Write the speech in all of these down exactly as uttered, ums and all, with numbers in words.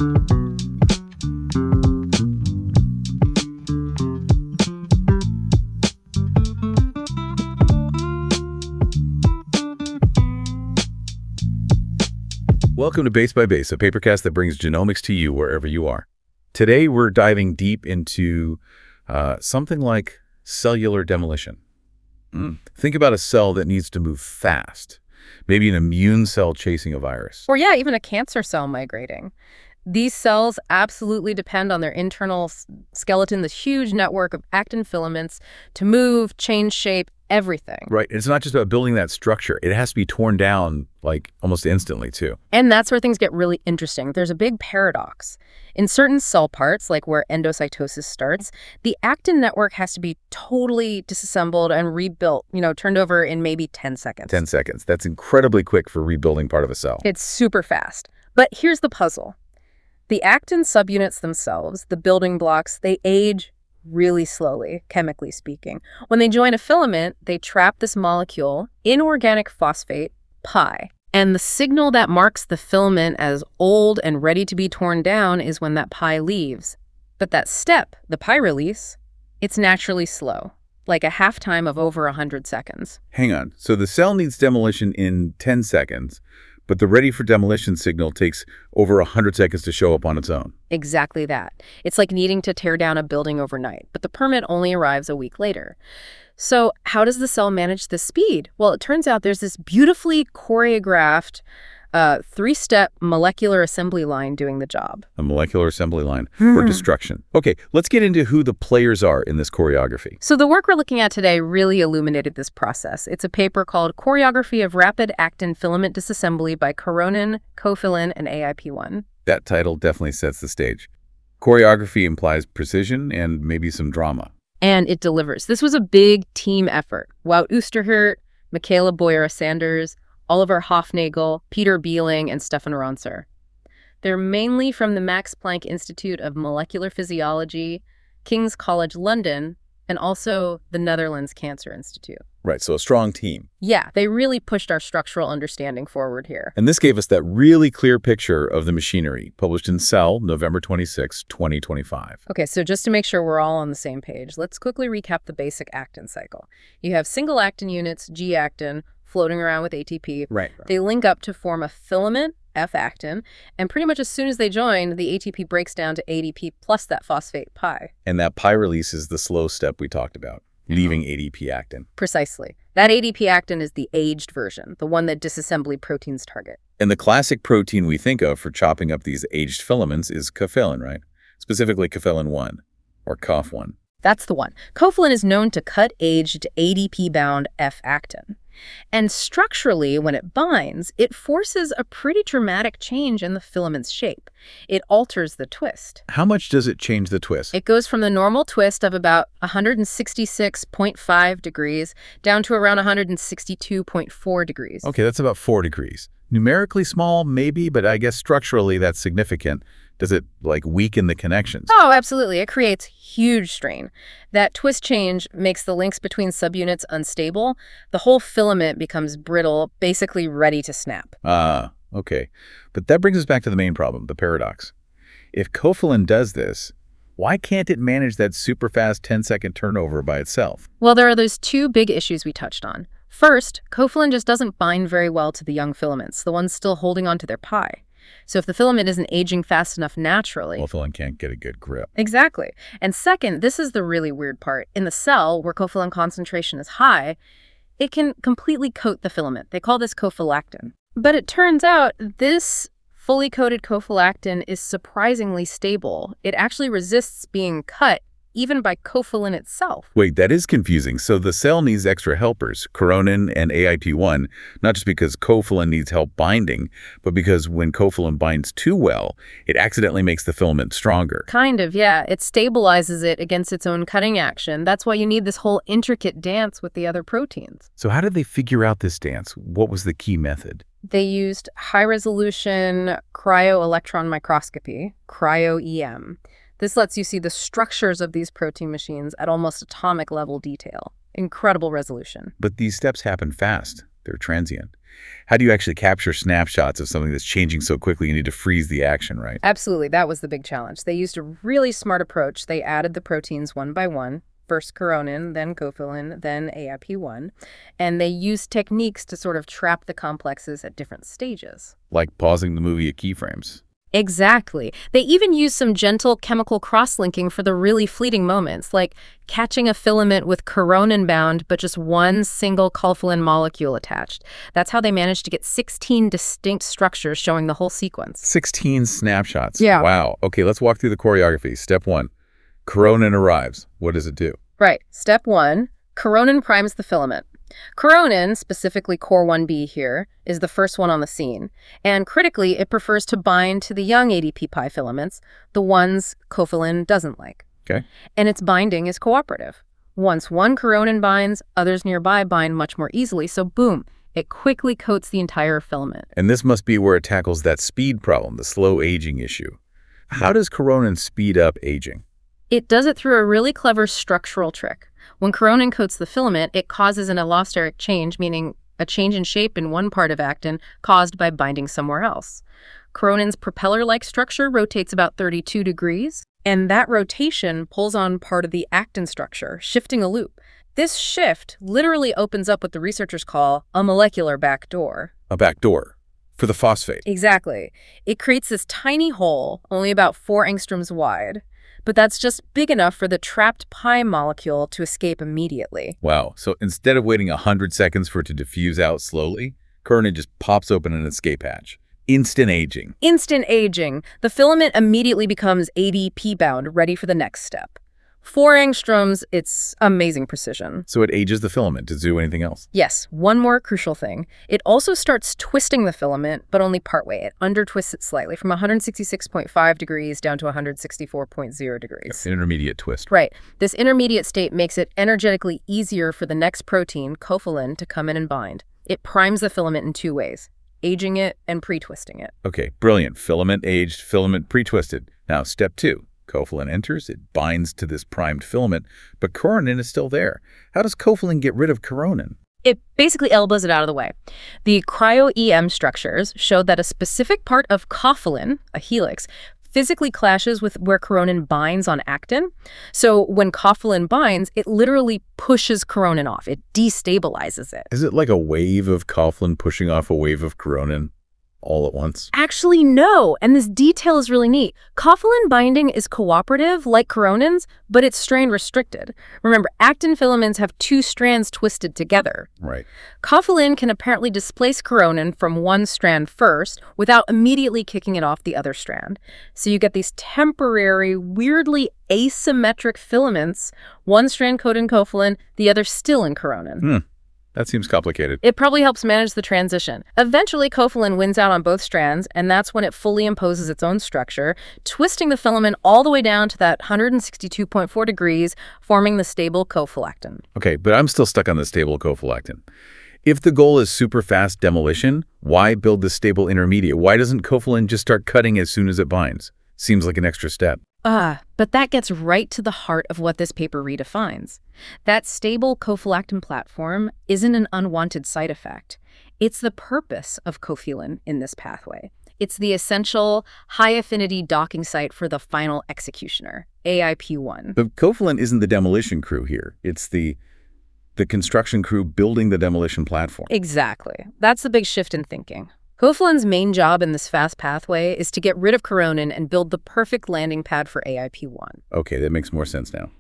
Welcome to Base by Base, a papercast that brings genomics to you wherever you are. Today, we're diving deep into uh, something like cellular demolition. Mm. Think about a cell that needs to move fast, maybe an immune cell chasing a virus. Or yeah, even a cancer cell migrating. These cells absolutely depend on their internal s- skeleton, this huge network of actin filaments, to move, change shape, everything. Right. It's not just about building that structure. It has to be torn down, like, almost instantly, too. And that's where things get really interesting. There's a big paradox. In certain cell parts, like where endocytosis starts, the actin network has to be totally disassembled and rebuilt, you know, turned over in maybe ten seconds. ten seconds. That's incredibly quick for rebuilding part of a cell. It's super fast. But here's the puzzle. The actin subunits themselves, the building blocks, they age really slowly, chemically speaking. When they join a filament, they trap this molecule, inorganic phosphate, pi. And the signal that marks the filament as old and ready to be torn down is when that pi leaves. But that step, the pi release, it's naturally slow, like a half-time of over one hundred seconds. Hang on. So the cell needs demolition in ten seconds, but the ready for demolition signal takes over one hundred seconds to show up on its own. Exactly that. It's like needing to tear down a building overnight, but the permit only arrives a week later. So how does the cell manage this speed? Well, it turns out there's this beautifully choreographed uh, three-step molecular assembly line doing the job. A molecular assembly line for destruction. Okay, let's get into who the players are in this choreography. So the work we're looking at today really illuminated this process. It's a paper called Choreography of Rapid Actin Filament Disassembly by Coronin, Cofilin, and A I P one. That title definitely sets the stage. Choreography implies precision and maybe some drama. And it delivers. This was a big team effort. Wout Oosterhout, Michaela Boyer-Sanders, Oliver Hofnagel, Peter Beeling, and Stefan Ronser. They're mainly from the Max Planck Institute of Molecular Physiology, King's College London, and also the Netherlands Cancer Institute. Right, so a strong team. Yeah, they really pushed our structural understanding forward here. And this gave us that really clear picture of the machinery, published in Cell, November twenty-sixth, twenty twenty-five. Okay, so just to make sure we're all on the same page, let's quickly recap the basic actin cycle. You have single actin units, G-actin, floating around with A T P. Right. They link up to form a filament, F-actin, and pretty much as soon as they join, the A T P breaks down to A D P plus that phosphate pi. And that pi release is the slow step we talked about, leaving A D P actin. Precisely. That A D P actin is the aged version, the one that disassembly proteins target. And the classic protein we think of for chopping up ththese aged filaments is cofilin, right? Specifically cofilin one, or C O F one. That's the one. Cofilin is known to cut aged A D P-bound F-actin. And structurally, when it binds, it forces a pretty dramatic change in the filament's shape. It alters the twist. How much does it change the twist? It goes from the normal twist of about one hundred sixty-six point five degrees down to around one hundred sixty-two point four degrees. Okay, that's about four degrees. Numerically small, maybe, but I guess structurally that's significant. Does it, like, weaken the connections? Oh, absolutely. It creates huge strain. That twist change makes the links between subunits unstable. The whole filament becomes brittle, basically ready to snap. Ah, okay. But that brings us back to the main problem, the paradox. If cofilin does this, why can't it manage that super fast ten-second turnover by itself? Well, there are those two big issues we touched on. First, cofilin just doesn't bind very well to the young filaments, the ones still holding onto their pi. So if the filament isn't aging fast enough naturally... Cofilin can't get a good grip. Exactly. And second, this is the really weird part. In the cell, where cofilin concentration is high, it can completely coat the filament. They call this cofilactin. But it turns out this fully coated cofilactin is surprisingly stable. It actually resists being cut, even by cofilin itself. Wait, that is confusing. So the cell needs extra helpers, Coronin and A I P one, not just because cofilin needs help binding, but because when cofilin binds too well, it accidentally makes the filament stronger. Kind of, yeah. It stabilizes it against its own cutting action. That's why you need this whole intricate dance with the other proteins. So how did they figure out this dance? What was the key method? They used high-resolution cryo-electron microscopy, cryo-E M. This lets you see the structures of these protein machines at almost atomic level detail. Incredible resolution. But these steps happen fast. They're transient. How do you actually capture snapshots of something that's changing so quickly you need to freeze the action, right? Absolutely. That was the big challenge. They used a really smart approach. They added the proteins one by one. First coronin, then cofilin, then A I P one. And they used techniques to sort of trap the complexes at different stages. Like pausing the movie at keyframes. Exactly. They even used some gentle chemical cross-linking for the really fleeting moments, like catching a filament with coronin bound, but just one single cofilin molecule attached. That's how they managed to get sixteen distinct structures showing the whole sequence. sixteen snapshots. Yeah. Wow. Okay, let's walk through the choreography. Step one, coronin arrives. What does it do? Right. Step one, coronin primes the filament. Coronin, specifically core one B here, is the first one on the scene. And critically, it prefers to bind to the young A D P pi filaments, the ones cofilin doesn't like. Okay. And its binding is cooperative. Once one coronin binds, others nearby bind much more easily, so boom, it quickly coats the entire filament. And this must be where it tackles that speed problem, the slow aging issue. How does coronin speed up aging? It does it through a really clever structural trick. When coronin coats the filament, it causes an allosteric change, meaning a change in shape in one part of actin caused by binding somewhere else. Coronin's propeller-like structure rotates about thirty-two degrees, and that rotation pulls on part of the actin structure, shifting a loop. This shift literally opens up what the researchers call a molecular back door. A back door for the phosphate. Exactly. It creates this tiny hole, only about four angstroms wide. But that's just big enough for the trapped pi molecule to escape immediately. Wow. So instead of waiting one hundred seconds for it to diffuse out slowly, coronin just pops open an escape hatch. Instant aging. Instant aging. The filament immediately becomes A D P bound, ready for the next step. Four angstroms, it's amazing precision. So it ages the filament. Does it do anything else? Yes, one more crucial thing. It also starts twisting the filament, but only partway. It under-twists it slightly, from one hundred sixty-six point five degrees down to one hundred sixty-four point zero degrees. An intermediate twist. Right. This intermediate state makes it energetically easier for the next protein, cofilin, to come in and bind. It primes the filament in two ways, aging it and pre-twisting it. Okay, brilliant. Filament aged, filament pre-twisted. Now, step two. Cofilin enters, it binds to this primed filament, but coronin is still there. How does cofilin get rid of coronin? It basically elbows it out of the way. The cryo-E M structures showed that a specific part of cofilin, a helix, physically clashes with where coronin binds on actin. So when cofilin binds, it literally pushes coronin off. It destabilizes it. Is it like a wave of cofilin pushing off a wave of coronin all at once? Actually, no. And this detail is really neat. Cofilin binding is cooperative, like coronin's, but it's strand restricted. Remember, actin filaments have two strands twisted together. Right. Cofilin can apparently displace coronin from one strand first without immediately kicking it off the other strand. So you get these temporary, weirdly asymmetric filaments, one strand coated in cofilin, the other still in coronin. Hmm. That seems complicated. It probably helps manage the transition. Eventually, cofilin wins out on both strands, and that's when it fully imposes its own structure, twisting the filament all the way down to that one hundred sixty-two point four degrees, forming the stable cofilactin. Okay, but I'm still stuck on the stable cofilactin. If the goal is super fast demolition, why build the stable intermediate? Why doesn't cofilin just start cutting as soon as it binds? Seems like an extra step. Ah, but that gets right to the heart of what this paper redefines. That stable cofilactin platform isn't an unwanted side effect. It's the purpose of cofilin in this pathway. It's the essential high-affinity docking site for the final executioner, A I P one. But cofilin isn't the demolition crew here. It's the the construction crew building the demolition platform. Exactly. That's the big shift in thinking. Cofilin's main job in this fast pathway is to get rid of coronin and build the perfect landing pad for A I P one. Okay, that makes more sense now.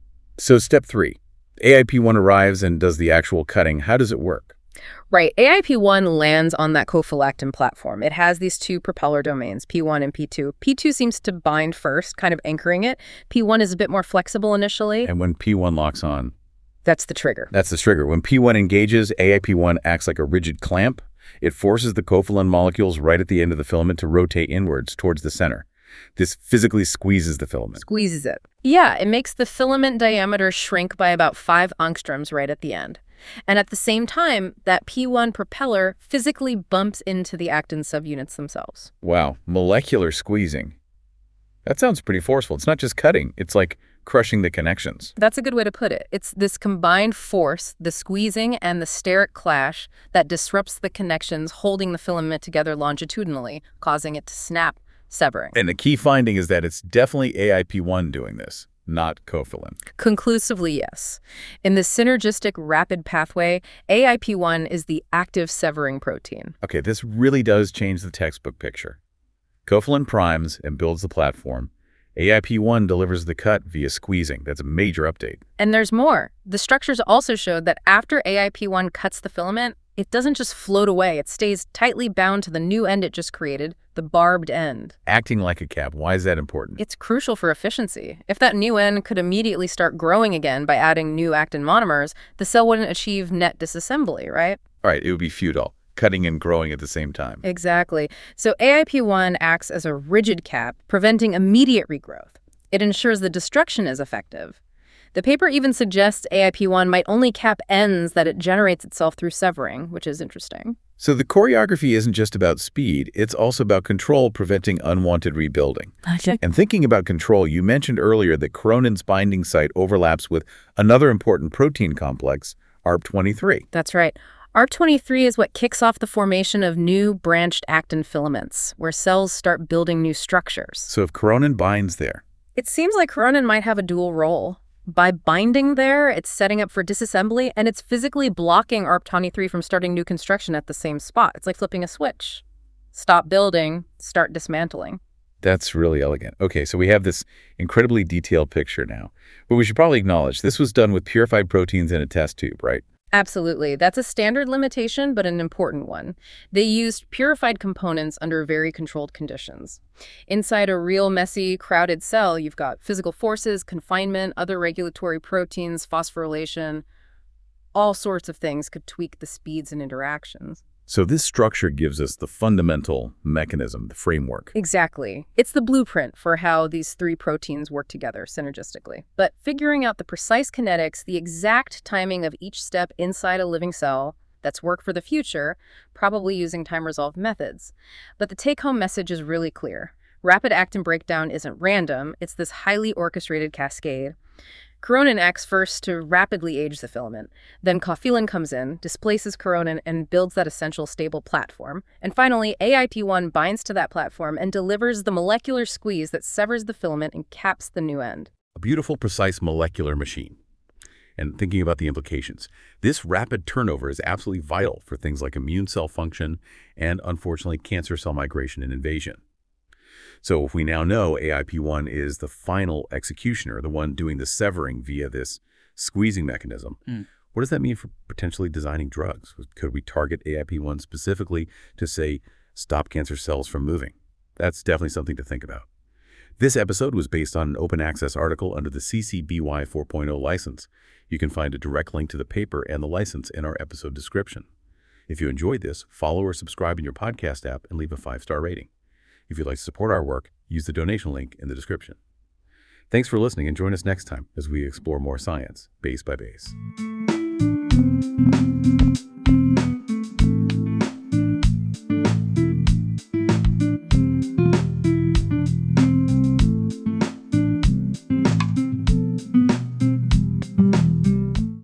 So step three, A I P one arrives and does the actual cutting. How does it work? Right. A I P one lands on that cofilactin platform. It has these two propeller domains, P one and P two. P two seems to bind first, kind of anchoring it. P one is a bit more flexible initially. And when P one locks on? That's the trigger. That's the trigger. When P one engages, A I P one acts like a rigid clamp. It forces the cofilin molecules right at the end of the filament to rotate inwards towards the center. This physically squeezes the filament. Squeezes it. Yeah, it makes the filament diameter shrink by about five angstroms right at the end. And at the same time, that P one propeller physically bumps into the actin subunits themselves. Wow, molecular squeezing. That sounds pretty forceful. It's not just cutting. It's like crushing the connections. That's a good way to put it. It's this combined force, the squeezing and the steric clash, that disrupts the connections holding the filament together longitudinally, causing it to snap, severing. And the key finding is that it's definitely A I P one doing this, not cofilin. Conclusively, yes. In the synergistic rapid pathway, A I P one is the active severing protein. Okay, this really does change the textbook picture. Cofilin primes and builds the platform. A I P one delivers the cut via squeezing. That's a major update. And there's more. The structures also showed that after A I P one cuts the filament, it doesn't just float away. It stays tightly bound to the new end it just created, the barbed end. Acting like a cap. Why is that important? It's crucial for efficiency. If that new end could immediately start growing again by adding new actin monomers, the cell wouldn't achieve net disassembly, right? All right, it would be futile, cutting and growing at the same time. Exactly. So A I P one acts as a rigid cap, preventing immediate regrowth. It ensures the destruction is effective. The paper even suggests A I P one might only cap ends that it generates itself through severing, which is interesting. So the choreography isn't just about speed, it's also about control, preventing unwanted rebuilding. Okay. And thinking about control, you mentioned earlier that chronin's binding site overlaps with another important protein complex, A R P twenty-three. That's right. A R P twenty-three is what kicks off the formation of new branched actin filaments, where cells start building new structures. So if chronin binds there, It seems like chronin might have a dual role. By binding there, it's setting up for disassembly, and it's physically blocking A R P twenty-three from starting new construction at the same spot. It's like flipping a switch. Stop building, start dismantling. that's really elegant. Okay, so we have this incredibly detailed picture now. But we should probably acknowledge this was done with purified proteins in a test tube, right? Absolutely. That's a standard limitation, but an important one. They used purified components under very controlled conditions. Inside a real messy, crowded cell, you've got physical forces, confinement, other regulatory proteins, phosphorylation. All sorts of things could tweak the speeds and interactions. So this structure gives us the fundamental mechanism, the framework. Exactly. It's the blueprint for how these three proteins work together synergistically. But figuring out the precise kinetics, the exact timing of each step inside a living cell, that's work for the future, probably using time-resolved methods. But the take-home message is really clear. Rapid actin breakdown isn't random. It's this highly orchestrated cascade. Chronin acts first to rapidly age the filament. Then cofilin comes in, displaces chronin, and builds that essential stable platform. And finally, A I P one binds to that platform and delivers the molecular squeeze that severs the filament and caps the new end. A beautiful, precise molecular machine. And thinking about the implications, this rapid turnover is absolutely vital for things like immune cell function and, unfortunately, cancer cell migration and invasion. So if we now know A I P one is the final executioner, the one doing the severing via this squeezing mechanism, mm. what does that mean for potentially designing drugs? Could we target A I P one specifically to, say, stop cancer cells from moving? That's definitely something to think about. This episode was based on an open access article under the C C B Y four point oh license. You can find a direct link to the paper and the license in our episode description. If you enjoyed this, follow or subscribe in your podcast app and leave a five-star rating. If you'd like to support our work, use the donation link in the description. Thanks for listening, and join us next time as we explore more science, base by base.